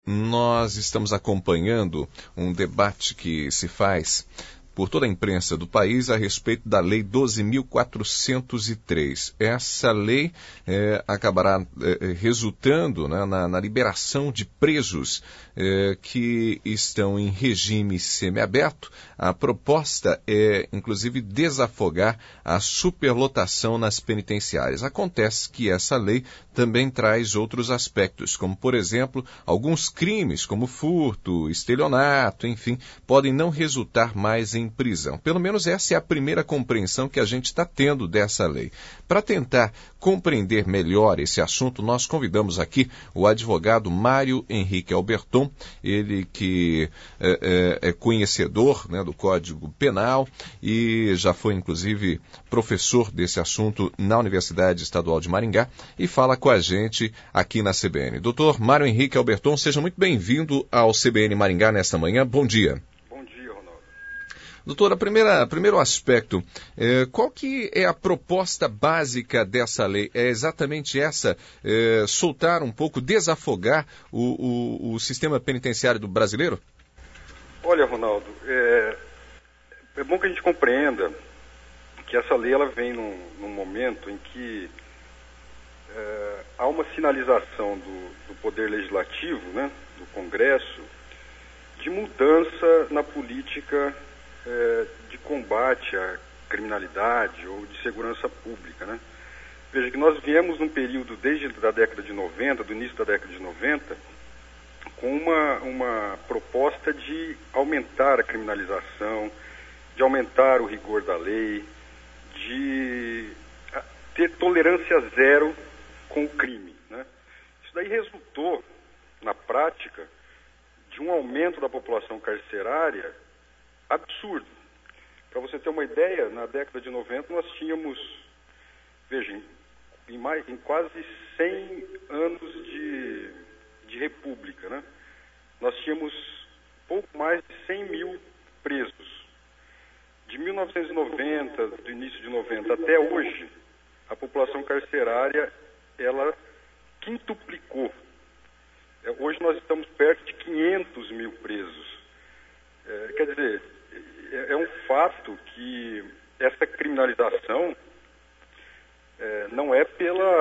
nós estamos acompanhando um debate que se faz por toda a imprensa do país a respeito da Lei 12.403. Essa lei acabará resultando, né, na liberação de presos que estão em regime semiaberto. A proposta é, inclusive, desafogar a superlotação nas penitenciárias. Acontece que essa lei também traz outros aspectos, como, por exemplo, alguns crimes, como furto, estelionato, enfim, podem não resultar mais em prisão. Pelo menos essa é a primeira compreensão que a gente está tendo dessa lei. Para tentar compreender melhor esse assunto, nós convidamos aqui o advogado Mário Henrique Alberton, ele que é conhecedor, né, do Código Penal e já foi, inclusive, professor desse assunto na Universidade Estadual de Maringá e fala com a gente aqui na CBN. Doutor Mário Henrique Alberton, seja muito bem-vindo ao CBN Maringá nesta manhã. Bom dia. Doutora, primeiro aspecto, qual que é a proposta básica dessa lei? É exatamente essa, soltar um pouco, desafogar o sistema penitenciário do brasileiro? Olha, Ronaldo, é bom que a gente compreenda que essa lei ela vem num momento em que há uma sinalização do Poder Legislativo, né, do Congresso, de mudança na política de combate à criminalidade ou de segurança pública, né? Veja que nós viemos num período desde a década de 90, do início da década de 90, com uma proposta de aumentar a criminalização, de aumentar o rigor da lei, de ter tolerância zero com o crime, né? Isso daí resultou, na prática, de um aumento da população carcerária absurdo. Para você ter uma ideia, na década de 90 nós tínhamos, vejam, em quase 100 anos de república, né? Nós tínhamos pouco mais de 100 mil presos. De 1990, do início de 90 até hoje, a população carcerária, ela quintuplicou. Hoje nós estamos perto de 500 mil presos. Quer dizer, é um fato que essa criminalização não é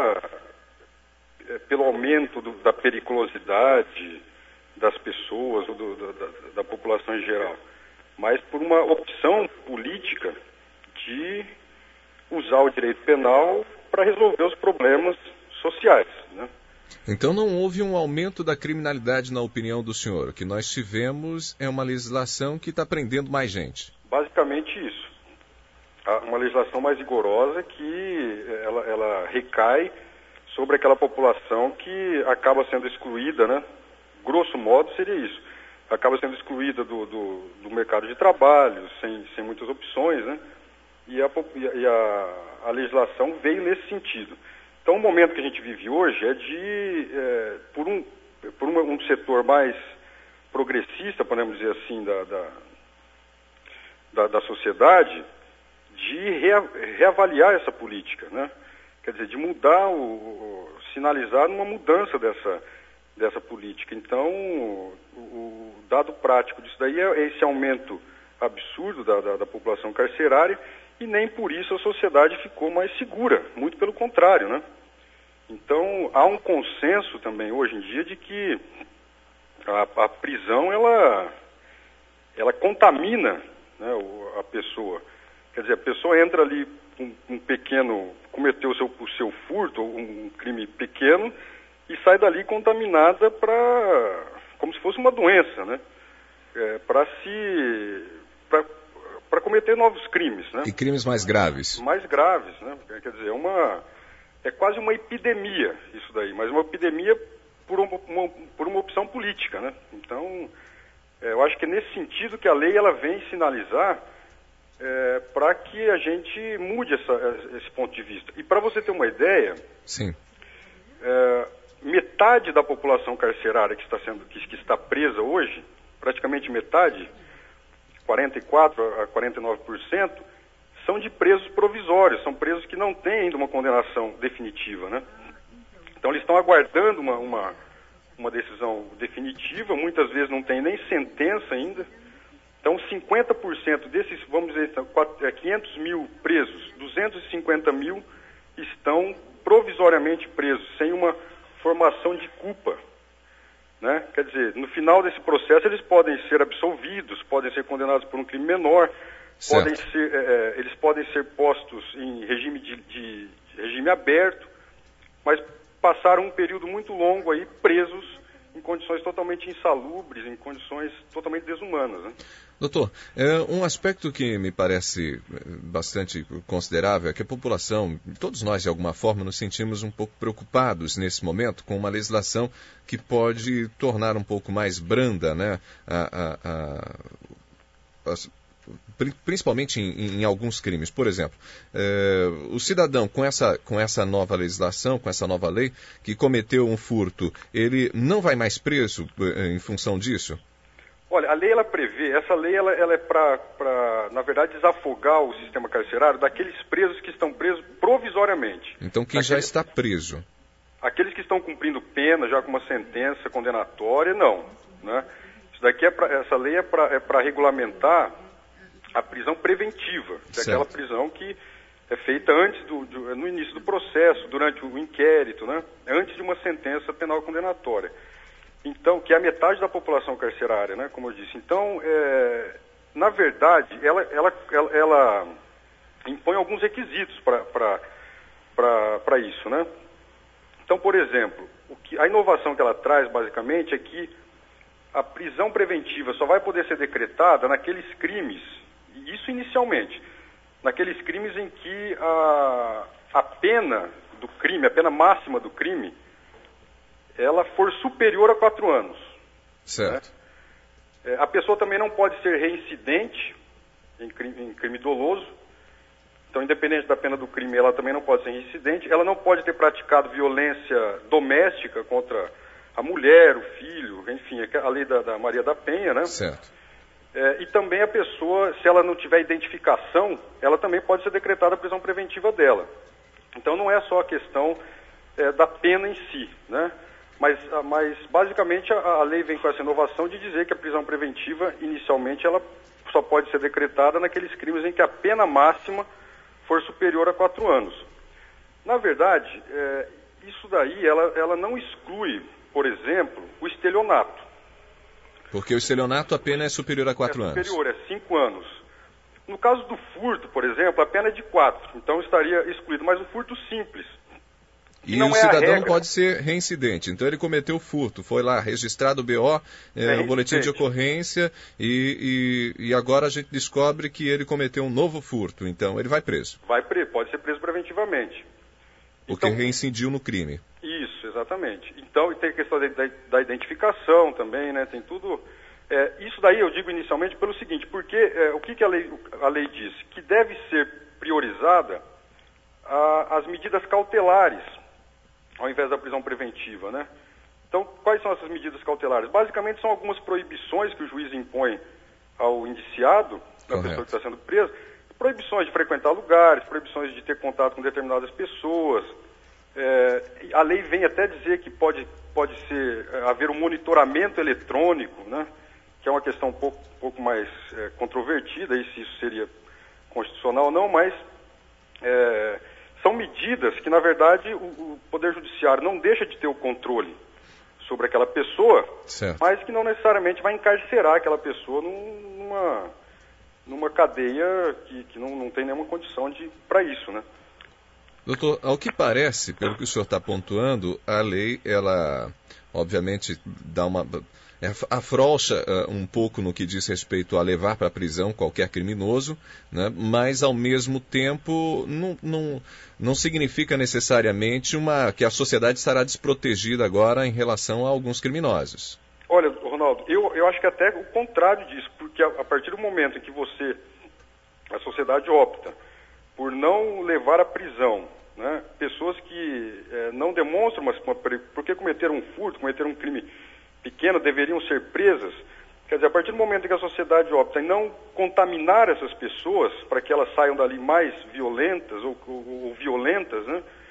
pelo aumento da periculosidade das pessoas ou da população em geral, mas por uma opção política de usar o direito penal para resolver os problemas sociais, né? Então não houve um aumento da criminalidade, na opinião do senhor. O que nós tivemos é uma legislação que está prendendo mais gente. Basicamente isso. Uma legislação mais rigorosa que ela recai sobre aquela população que acaba sendo excluída, né? Grosso modo seria isso. Acaba sendo excluída do mercado de trabalho, sem muitas opções, né? E a legislação veio nesse sentido. Então, o momento que a gente vive hoje é por um setor mais progressista, podemos dizer assim, da sociedade, de reavaliar essa política, né? Quer dizer, de mudar, sinalizar uma mudança dessa política. Então, o dado prático disso daí é esse aumento absurdo da população carcerária, e nem por isso a sociedade ficou mais segura, muito pelo contrário, né? Então, há um consenso também hoje em dia de que a prisão, ela contamina, né, a pessoa. Quer dizer, a pessoa entra ali com um pequeno, cometeu o seu furto, um crime pequeno, e sai dali contaminada como se fosse uma doença, né? Para cometer novos crimes, né? E crimes mais graves. Mais graves, né? Quer dizer, é quase uma epidemia isso daí, mas uma epidemia por uma opção política, né? Então, eu acho que é nesse sentido que a lei ela vem sinalizar para que a gente mude esse ponto de vista. E para você ter uma ideia, sim, metade da população carcerária que está presa hoje, praticamente metade, 44% a 49%, são de presos provisórios, são presos que não têm ainda uma condenação definitiva, né? Então eles estão aguardando uma decisão definitiva, muitas vezes não tem nem sentença ainda. Então, 50% desses, vamos dizer, 500 mil presos, 250 mil estão provisoriamente presos, sem uma formação de culpa, né? Quer dizer, no final desse processo eles podem ser absolvidos, podem ser condenados por um crime menor, eles podem ser postos em regime de regime aberto, mas passaram um período muito longo aí presos em condições totalmente insalubres, em condições totalmente desumanas, né? Doutor, um aspecto que me parece bastante considerável é que a população, todos nós de alguma forma, nos sentimos um pouco preocupados nesse momento com uma legislação que pode tornar um pouco mais branda, né, principalmente em alguns crimes. Por exemplo, o cidadão com essa nova legislação, com essa nova lei, que cometeu um furto, ele não vai mais preso em função disso? Olha, a lei ela prevê, essa lei ela é para, na verdade, desafogar o sistema carcerário daqueles presos que estão presos provisoriamente. Então quem já está preso? Aqueles que estão cumprindo pena, já com uma sentença condenatória, não, né? Isso daqui essa lei é para regulamentar a prisão preventiva, que é aquela prisão que é feita antes no início do processo, durante o inquérito, né? Antes de uma sentença penal condenatória. Então, que é a metade da população carcerária, né, como eu disse. Então, na verdade, ela impõe alguns requisitos para isso, né? Então, por exemplo, a inovação que ela traz, basicamente, é que a prisão preventiva só vai poder ser decretada naqueles crimes, e isso inicialmente, naqueles crimes em que a pena do crime, a pena máxima do crime, ela for superior a 4 anos. Certo. Né? A pessoa também não pode ser reincidente em crime doloso. Então, independente da pena do crime, ela também não pode ser reincidente. Ela não pode ter praticado violência doméstica contra a mulher, o filho, enfim, a lei da Maria da Penha, né? Certo. E também a pessoa, se ela não tiver identificação, ela também pode ser decretada a prisão preventiva dela. Então, não é só a questão da pena em si, né? Mas basicamente a lei vem com essa inovação de dizer que a prisão preventiva, inicialmente, ela só pode ser decretada naqueles crimes em que a pena máxima for superior a 4 anos. Na verdade, isso daí, ela não exclui, por exemplo, o estelionato. Porque o estelionato a pena é superior a 4 anos. É superior, é 5 anos. No caso do furto, por exemplo, a pena é de 4, então estaria excluído, mas o furto simples. E o cidadão não pode ser reincidente. Então ele cometeu o furto, foi lá, registrado o BO, o boletim de ocorrência, e agora a gente descobre que ele cometeu um novo furto. Então ele vai preso. Pode ser preso preventivamente. Porque reincidiu no crime. Isso, exatamente. Então, e tem a questão da identificação também, né? Tem tudo. Isso daí eu digo inicialmente pelo seguinte, porque o que a lei diz? Que deve ser priorizada as medidas cautelares, ao invés da prisão preventiva, né? Então, quais são essas medidas cautelares? Basicamente, são algumas proibições que o juiz impõe ao indiciado, a pessoa que está sendo presa, proibições de frequentar lugares, proibições de ter contato com determinadas pessoas. A lei vem até dizer que pode haver um monitoramento eletrônico, né? Que é uma questão um pouco mais controvertida, e se isso seria constitucional ou não, mas são medidas que, na verdade, o Poder Judiciário não deixa de ter o controle sobre aquela pessoa, certo, mas que não necessariamente vai encarcerar aquela pessoa numa cadeia que não tem nenhuma condição para isso, né? Doutor, ao que parece, pelo que o senhor está pontuando, a lei, ela, obviamente, dá afrouxa um pouco no que diz respeito a levar para a prisão qualquer criminoso, né? Mas, ao mesmo tempo, não significa necessariamente que a sociedade estará desprotegida agora em relação a alguns criminosos. Olha, Ronaldo, eu acho que até o contrário disso, porque a partir do momento em que a sociedade opta por não levar à prisão, né, pessoas que não demonstram, mas porque cometeram um furto, cometeram um crime pequeno, deveriam ser presas. Quer dizer, a partir do momento em que a sociedade opta em não contaminar essas pessoas para que elas saiam dali mais violentas ou violentas, né,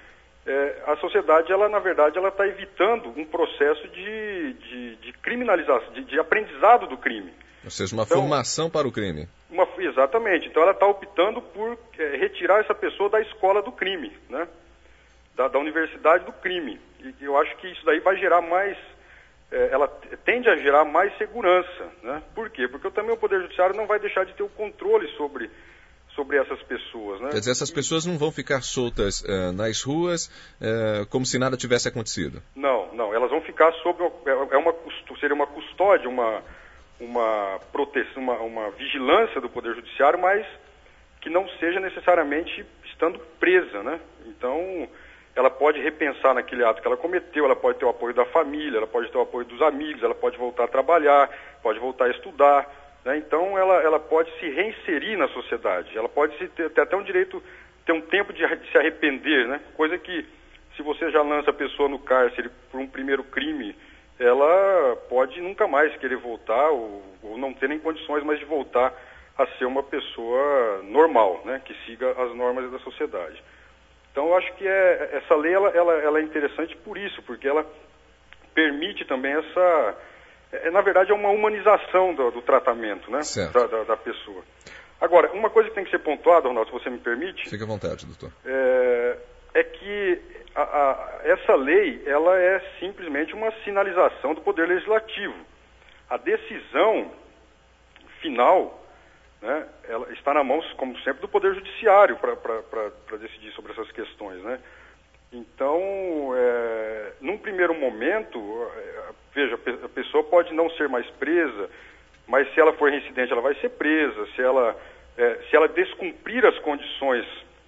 a sociedade, ela na verdade, ela está evitando um processo de criminalização, de aprendizado do crime. Ou seja, uma formação para o crime. Exatamente. Então ela está optando por retirar essa pessoa da escola do crime, né? Da universidade do crime. E eu acho que isso daí vai gerar mais, ela tende a gerar mais segurança, né? Por quê? Porque também o Poder Judiciário não vai deixar de ter o controle sobre essas pessoas, né? Quer dizer, essas pessoas não vão ficar soltas nas ruas como se nada tivesse acontecido. Não, elas vão ficar sob seria uma custódia, uma proteção, uma vigilância do Poder Judiciário, mas que não seja necessariamente estando presa, né? Então, ela pode repensar naquele ato que ela cometeu, ela pode ter o apoio da família, ela pode ter o apoio dos amigos, ela pode voltar a trabalhar, pode voltar a estudar, né? Então, ela pode se reinserir na sociedade, ela pode ter até um direito, ter um tempo de se arrepender, né? Coisa que, se você já lança a pessoa no cárcere por um primeiro crime, ela pode nunca mais querer voltar ou não ter nem condições mais de voltar a ser uma pessoa normal, né, que siga as normas da sociedade. Então, eu acho que essa lei ela é interessante por isso, porque ela permite também na verdade, é uma humanização do tratamento, né, da pessoa. Agora, uma coisa que tem que ser pontuada, Ronaldo, se você me permite... Fique à vontade, doutor. É que essa lei, ela é simplesmente uma sinalização do Poder Legislativo. A decisão final, né, ela está na mão, como sempre, do Poder Judiciário para decidir sobre essas questões, né? Então, num primeiro momento, veja, a pessoa pode não ser mais presa, mas se ela for reincidente, ela vai ser presa. Se ela descumprir as condições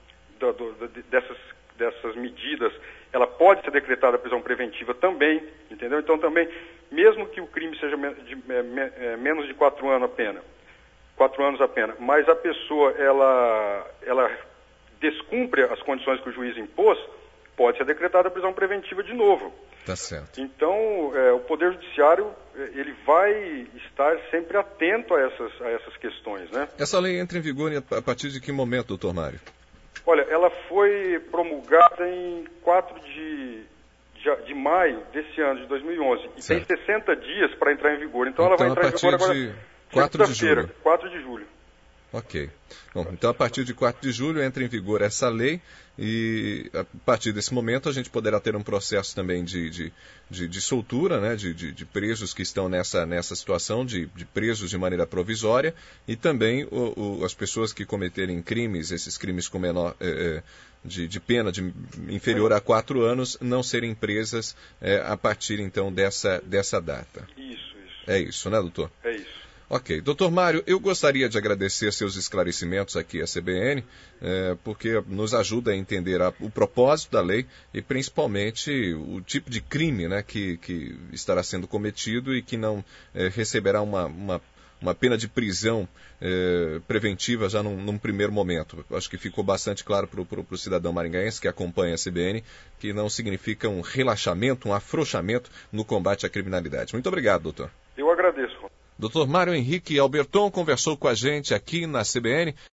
dessas medidas, ela pode ser decretada prisão preventiva também, entendeu? Então também, mesmo que o crime seja menos de 4 anos a pena, mas a pessoa, ela descumpre as condições que o juiz impôs, pode ser decretada prisão preventiva de novo. Tá certo. Então, o Poder Judiciário, ele vai estar sempre atento a essas questões, né? Essa lei entra em vigor a partir de que momento, doutor Mário? Olha, ela foi promulgada em 4 de maio desse ano, de 2011. E certo. Tem 60 dias para entrar em vigor. Então ela vai entrar em vigor agora, 4 de julho. 4 de julho. Ok. Bom, então a partir de 4 de julho entra em vigor essa lei e a partir desse momento a gente poderá ter um processo também de soltura, né, de presos que estão nessa situação, de presos de maneira provisória e também as pessoas que cometerem crimes, esses crimes com menor de pena inferior a 4 anos, não serem presas a partir então dessa data. Isso. É isso, né, doutor? É isso. Ok. Doutor Mário, eu gostaria de agradecer seus esclarecimentos aqui à CBN, porque nos ajuda a entender o propósito da lei e principalmente o tipo de crime, né, que estará sendo cometido e que não receberá uma pena de prisão preventiva já num primeiro momento. Acho que ficou bastante claro para o cidadão maringaense que acompanha a CBN que não significa um relaxamento, um afrouxamento no combate à criminalidade. Muito obrigado, doutor. Eu agradeço. Dr. Mário Henrique Alberton conversou com a gente aqui na CBN.